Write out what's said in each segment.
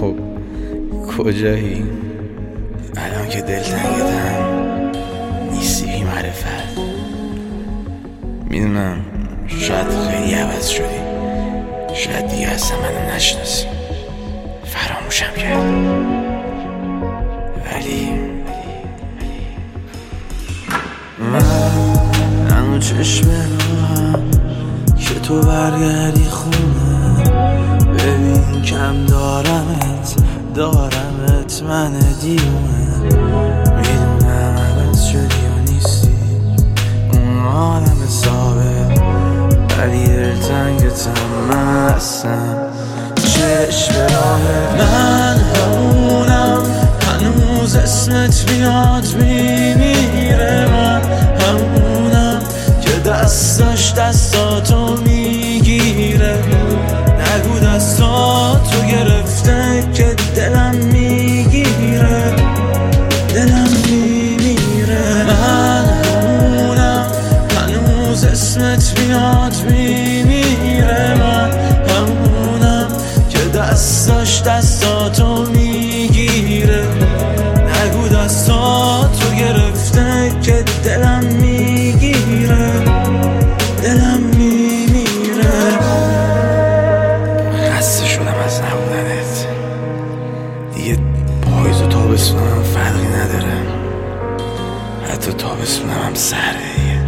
خب کجایی؟ الان که دلتنگتم نیستی بی معرفت. میدونم شاید خیلی عوض شدی، شاید دیگه اصلا منو نشناسی، فراموشم کرد، ولی من هنو چشم راهم که تو برگردی خونه. ببین کم دارمت من دیونه. میدونم عوض شدی و نیستی اون آدم ثابت، ولی دلتنگتم من هستم چشم راهت. من همونم هنوز اسمت میاد میمیره. من همونم که دستاش دستاتو میگیره. نگو دستاتو گرفته که دلم میگیره، دلم میمیره. من همونم هنوز اسمت میاد میمیره. من همونم که دستاش دستاتو میگیره. نگو دستاتو گرفته که دلم میگیره، دلم میمیره. خسته شدم از نبودنت دیگه. پاییز و تابستونم فرقی نداره، حتی تابستونم هم سرده دیگه.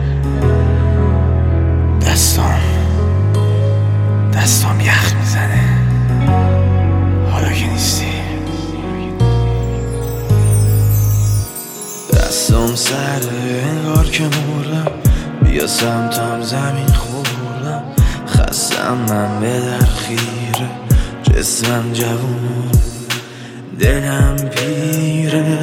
دستام یخ میزنه حالا که نیستی. دستام سرده انگار که مردم، بیا سمتم زمین خوردم. خستم من به در خیره، جسمم جوون دلم پیره.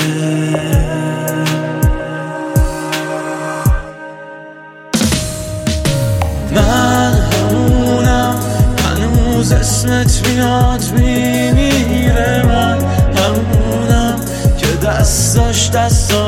من همونم هنوز اسمت میاد میمیره. من همونم که دستاش